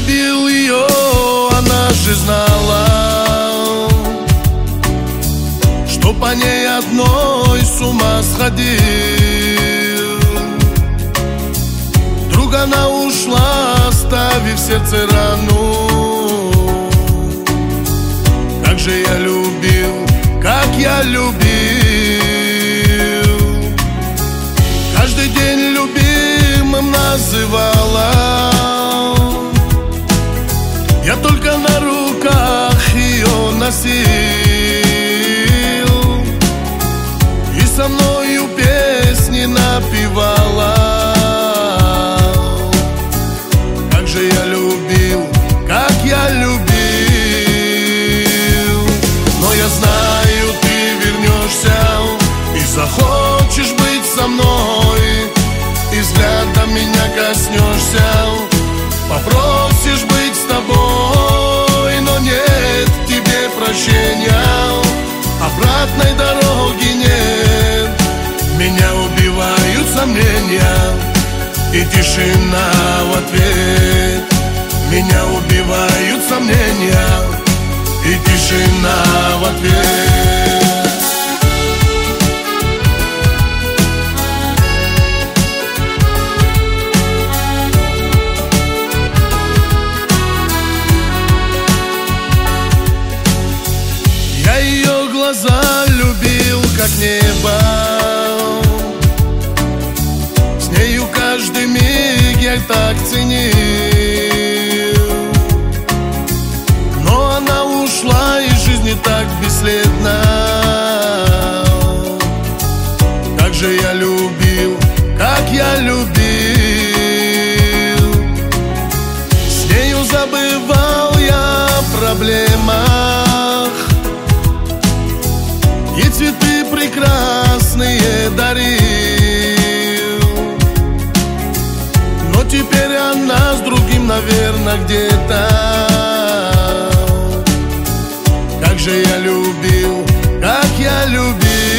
любил ее, она же знала, что по ней одной с ума сходил. Вдруг она ушла, оставив в сердце рану. Как же я любил, как я любил. Каждый день любимым называла. Я только на руках ее носил, и со мною песни напевала. Как же я любил, как я любил. Но я знаю, ты вернешься и захочешь быть со мной, и взглядом меня коснешься, попросишь быть с тобой. Но нет в тебе прощения, обратной дороги нет. Меня убивают сомнения и тишина в ответ. Меня убивают сомнения и тишина в ответ. Я ее глаза любил, как небо. С нею каждый миг я так ценил. Но она ушла из жизни так бесследно. Как же я любил, как я любил. С нею забывал я о проблемах и цветы прекрасные дарил. Но теперь она с другим, наверное, где-то. Как же я любил, как я любил.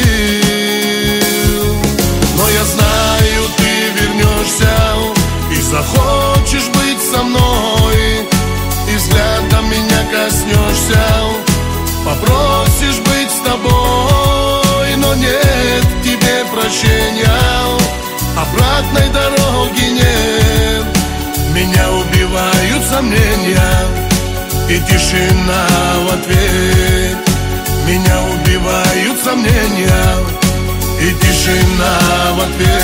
Но я знаю, ты вернешься и захочешь быть со мной, и взглядом меня коснешься, попросишь быть с тобой. Но нет в тебе прощения, обратной дороги нет. Меня убивают сомнения и тишина в ответ. Меня убивают сомнения и тишина в ответ.